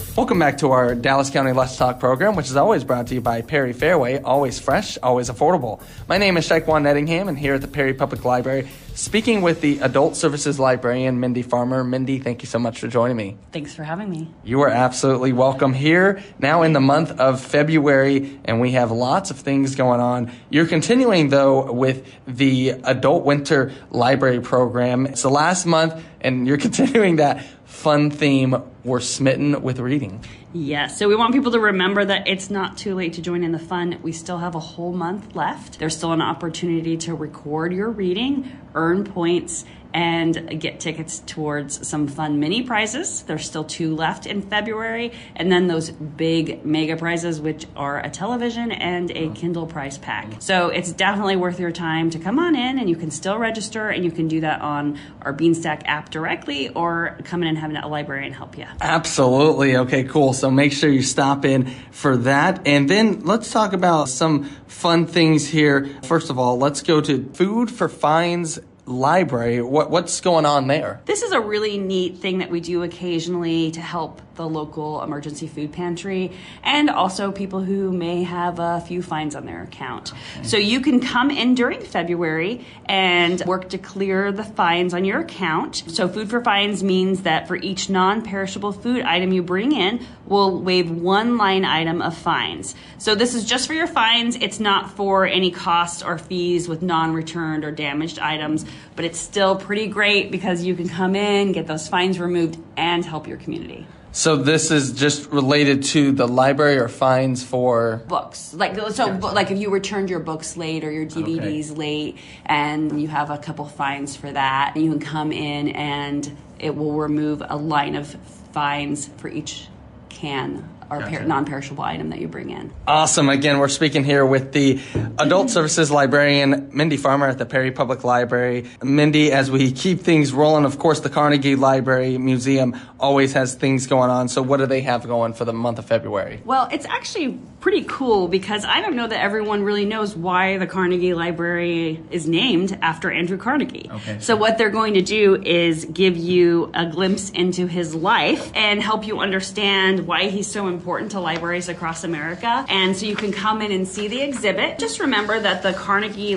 Welcome back to our Dallas County Let's Talk program, which is always brought to you by Perry Fairway, always fresh, always affordable. My name is Shaquan Nettingham, and here at the Perry Public Library, speaking with the Adult Services Librarian, Mindy Farmer. Mindy, thank you so much for joining me. Thanks for having me. You are absolutely welcome here now in the month of February, and we have lots of things going on. You're continuing, though, with the Adult Winter Library Program. It's the last month, and you're continuing that fun theme, We're Smitten with Reading. Yes, so we want people to remember that it's not too late to join in the fun. We still have a whole month left. There's still an opportunity to record your reading, earn points, and get tickets towards some fun mini prizes. There's still 2 left in February. And then those big mega prizes, which are a television and a Kindle prize pack. So it's definitely worth your time to come on in, and you can still register, and you can do that on our Beanstack app directly, or come in and have a librarian help you. Absolutely. Okay, cool. So make sure you stop in for that. And then let's talk about some fun things here. First of all, let's go to Food for Fines Library. What's going on there? This is a really neat thing that we do occasionally to help the local emergency food pantry, and also people who may have a few fines on their account. Okay. So you can come in during February and work to clear the fines on your account. So Food for Fines means that for each non-perishable food item you bring in, we'll waive 1 line item of fines. So this is just for your fines. It's not for any costs or fees with non-returned or damaged items, but it's still pretty great because you can come in, get those fines removed, and help your community. So this is just related to the library, or fines for books? Like if you returned your books late or your DVDs late, and you have a couple fines for that, you can come in and it will remove a line of fines for each can or non-perishable item that you bring in. Awesome. Again, we're speaking here with the Adult Services Librarian, Mindy Farmer at the Perry Public Library. Mindy, as we keep things rolling, of course, the Carnegie Library Museum always has things going on. So what do they have going for the month of February? Well, it's actually pretty cool because I don't know that everyone really knows why the Carnegie Library is named after Andrew Carnegie. Okay. So what they're going to do is give you a glimpse into his life and help you understand why he's so important to libraries across America. And so you can come in and see the exhibit. Just remember that the Carnegie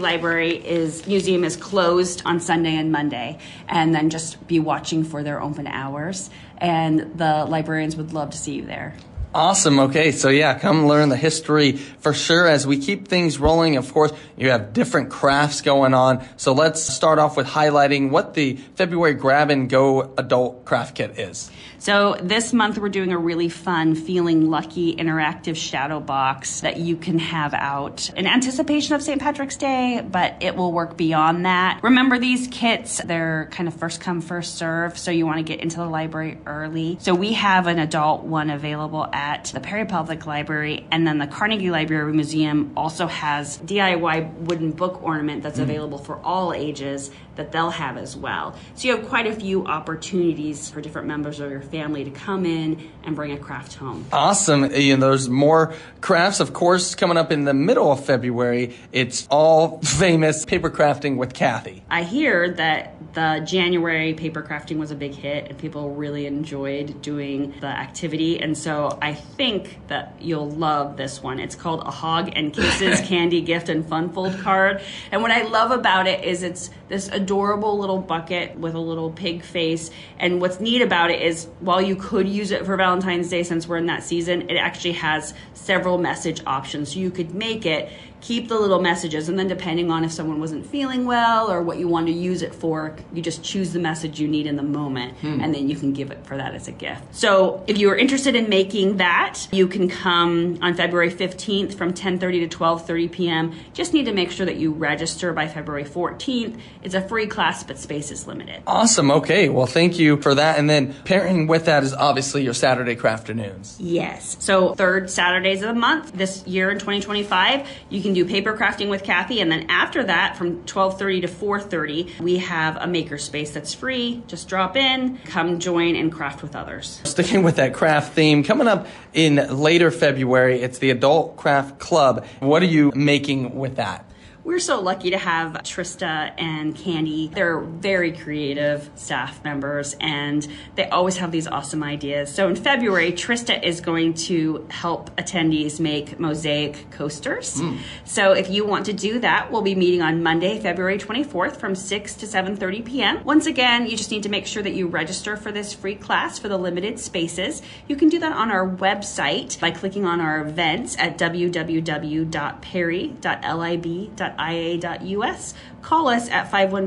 Museum is closed on Sunday and Monday, and then just be watching for their open hours. And the librarians would love to see you there. Awesome. Okay, so yeah, come learn the history for sure. As we keep things rolling, of course, you have different crafts going on. So let's start off with highlighting what the February Grab and Go Adult Craft Kit is. So this month we're doing a really fun Feeling Lucky interactive shadow box that you can have out in anticipation of St. Patrick's Day, but it will work beyond that. Remember, these kits, they're kind of first come, first serve, so you want to get into the library early. So we have an adult one available at the Perry Public Library, and then the Carnegie Library Museum also has DIY wooden book ornament that's available for all ages that they'll have as well. So you have quite a few opportunities for different members of your family to come in and bring a craft home. Awesome. There's more crafts, of course, coming up in the middle of February. It's all famous paper crafting with Kathy. I hear that the January paper crafting was a big hit and people really enjoyed doing the activity. And so I think that you'll love this one. It's called A Hog and Kisses Candy Gift and Fun Fold Card. And what I love about it is it's this adorable little bucket with a little pig face. And what's neat about it is while you could use it for Valentine's Day since we're in that season, it actually has several message options. So you could make it, keep the little messages, and then depending on if someone wasn't feeling well or what you want to use it for, you just choose the message you need in the moment, and then you can give it for that as a gift. So if you are interested in making that, you can come on February 15th from 10:30 to 12:30 p.m. Just need to make sure that you register by February 14th. It's a free class, but space is limited. Awesome. Okay. Well, thank you for that. And then pairing with that is obviously your Saturday Crafternoons. Yes. So third Saturdays of the month this year in 2025, you can do paper crafting with Kathy, and then after that from 12:30 to 4:30 we have a maker space that's free. Just drop in, come join, and craft with others. Sticking with that craft theme, coming up in later February, it's the Adult Craft Club. What are you making with that? we're so lucky to have Trista and Candy. They're very creative staff members, and they always have these awesome ideas. So in February, Trista is going to help attendees make mosaic coasters. So if you want to do that, we'll be meeting on Monday, February 24th from 6 to 7:30 p.m. Once again, you just need to make sure that you register for this free class for the limited spaces. You can do that on our website by clicking on our events at www.perry.lib.ia.us. Call us at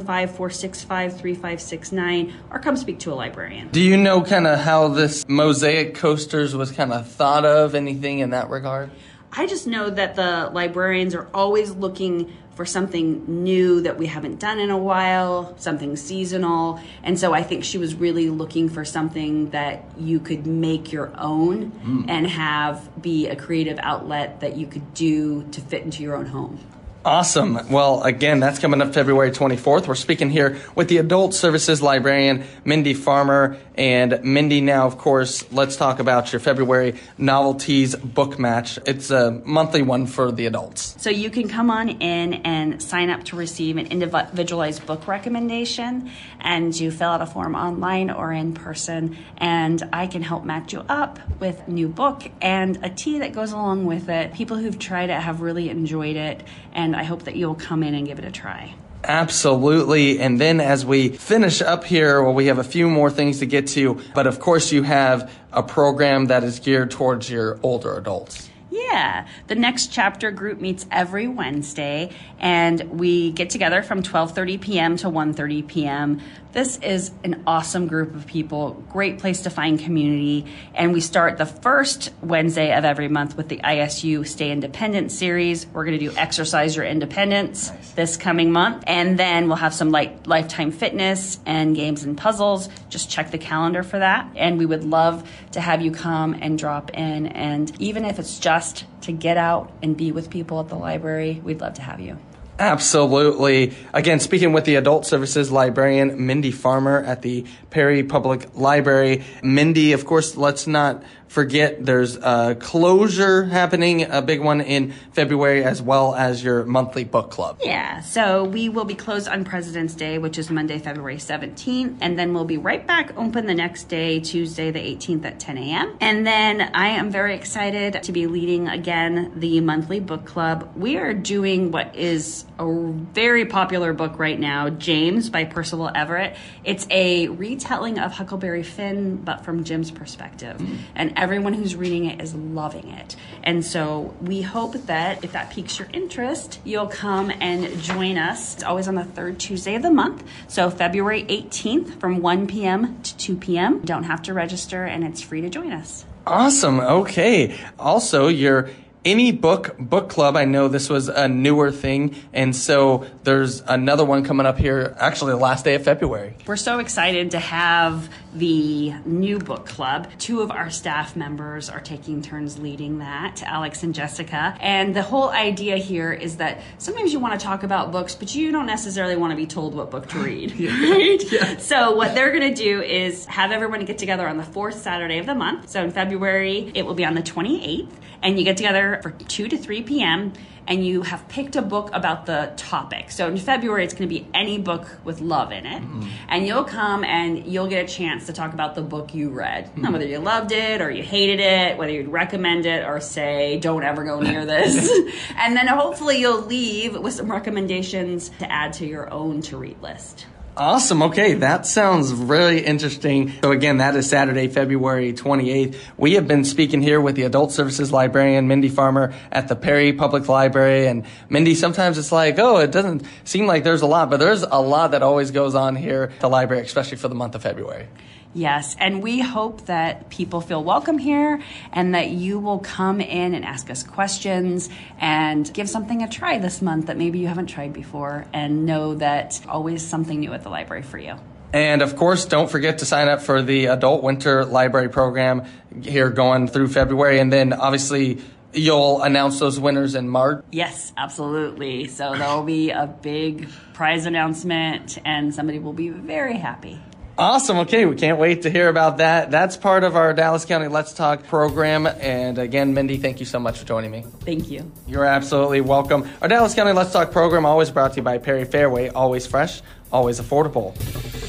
515-465-3569 or come speak to a librarian. Do you know kind of how this mosaic coasters was kind of thought of, anything in that regard? I just know that the librarians are always looking for something new that we haven't done in a while, something seasonal. And so I think she was really looking for something that you could make your own and have be a creative outlet that you could do to fit into your own home. Awesome. Well, again, that's coming up February 24th. We're speaking here with the Adult Services Librarian, Mindy Farmer. And Mindy, now, of course, let's talk about your February Novelties Book Match. It's a monthly one for the adults. So you can come on in and sign up to receive an individualized book recommendation. And you fill out a form online or in person. And I can help match you up with a new book and a tea that goes along with it. People who've tried it have really enjoyed it. And I hope that you'll come in and give it a try. Absolutely. And then as we finish up here, well, we have a few more things to get to. But of course, you have a program that is geared towards your older adults. Yeah, the Next Chapter group meets every Wednesday, and we get together from 12:30 p.m. to 1:30 p.m. This is an awesome group of people, great place to find community, and we start the first Wednesday of every month with the ISU Stay Independent series. We're going to do Exercise Your Independence this coming month, and then we'll have some Lifetime Fitness and games and puzzles. Just check the calendar for that, and we would love to have you come and drop in, and even if it's just to get out and be with people at the library, we'd love to have you. Absolutely. Again, speaking with the Adult Services Librarian, Mindy Farmer at the Perry Public Library. Mindy, of course, let's not forget there's a closure happening, a big one in February, as well as your monthly book club. Yeah, so we will be closed on President's Day, which is Monday, February 17th, and then we'll be right back open the next day, Tuesday the 18th at 10 a.m. And then I am very excited to be leading again the monthly book club. We are doing what is a very popular book right now, James by Percival Everett. It's a retelling of Huckleberry Finn, but from Jim's perspective. And everyone who's reading it is loving it. And so we hope that if that piques your interest, you'll come and join us. It's always on the third Tuesday of the month. So February 18th from 1 p.m. to 2 p.m. You don't have to register, and it's free to join us. Awesome. Okay. Also, your Any Book Club, I know this was a newer thing, and so there's another one coming up here, actually the last day of February. We're so excited to have the new book club. 2 of our staff members are taking turns leading that, Alex and Jessica. And the whole idea here is that sometimes you want to talk about books, but you don't necessarily want to be told what book to read, right? Yeah. So what they're going to do is have everyone get together on the 4th Saturday of the month. So in February, it will be on the 28th, and you get together for 2 to 3 p.m. and you have picked a book about the topic. So in February, it's going to be any book with love in it. And you'll come and you'll get a chance to talk about the book you read. Whether you loved it or you hated it, whether you'd recommend it or say, don't ever go near this. And then hopefully you'll leave with some recommendations to add to your own to-read list. Awesome. Okay, that sounds really interesting. So again, that is Saturday, February 28th. We have been speaking here with the Adult Services Librarian, Mindy Farmer, at the Perry Public Library. And Mindy, sometimes it's like, oh, it doesn't seem like there's a lot, but there's a lot that always goes on here at the library, especially for the month of February. Yes, and we hope that people feel welcome here and that you will come in and ask us questions and give something a try this month that maybe you haven't tried before, and know that always something new at the library for you. And of course, don't forget to sign up for the Adult Winter Library Program here going through February, and then obviously you'll announce those winners in March. Yes, absolutely. So there will be a big prize announcement and somebody will be very happy. Awesome. Okay, we can't wait to hear about that. That's part of our Dallas County Let's Talk program. And again, Mindy, thank you so much for joining me. Thank you. You're absolutely welcome. Our Dallas County Let's Talk program always brought to you by Perry Fairway. Always fresh, always affordable.